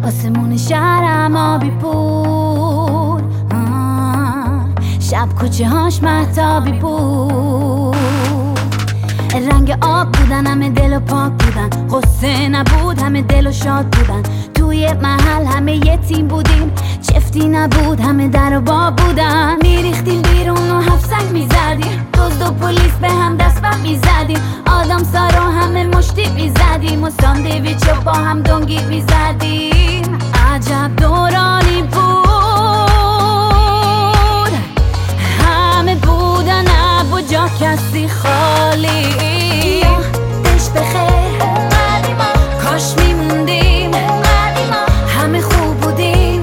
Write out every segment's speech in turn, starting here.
آسمون شهرم آبی بود، شب کوچه هاش مهتابی بود. رنگ آب بودن، همه دل و پاک بودن، غصه نبود، همه دل و شاد بودن. توی محل همه یه تیم بودیم، چفتی نبود، همه در و باب بودن. میریختیم بیرون و هفت سنگ میزدیم، دزد و پلیس به هم دست بر میزدیم. آدم سارا همه مشتی میزدیم و ساندویچ با هم دنگی میزدیم. عجب دورانی بود، همه بودن اب و جا کسی خالی. دش بخیر، کاش میموندیم، همه خوب بودیم.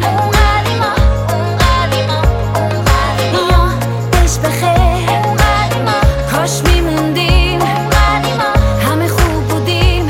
دش بخیر، کاش میموندیم، همه خوب بودیم.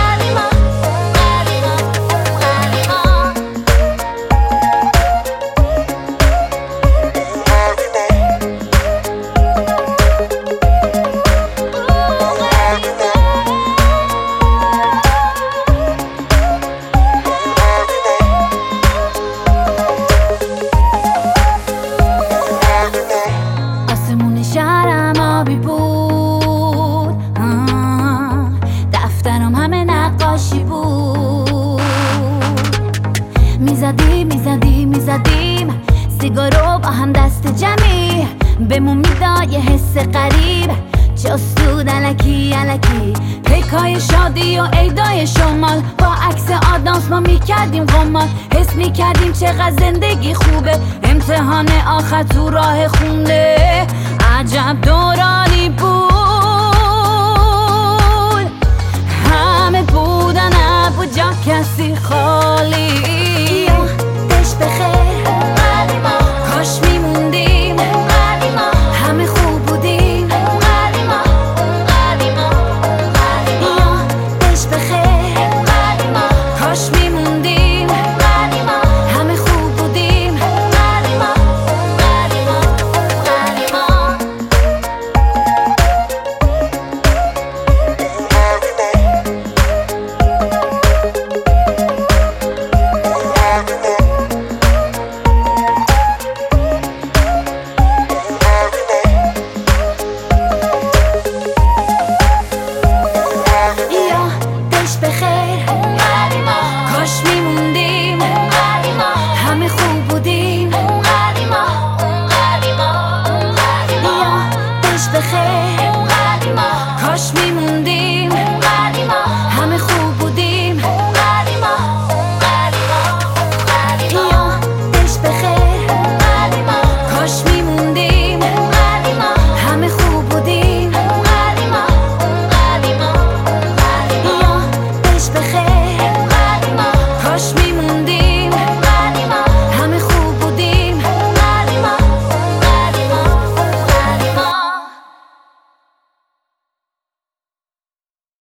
آسمون شهرم آبی بود، دفترم همه نقاشی بود. میزدیم سیگارو با هم دست جمعی، بهمون میداد یه حس غریب. جستود الکی پیکای شادی و عیدای شمال، با عکس آدانس ما میکردیم قمار. حس میکردیم چقدر زندگی خوبه، امتحان آخر تو راه خونده. عجب دورانی بود، همه بودن اب و جا کسی خالی. دش بخیر،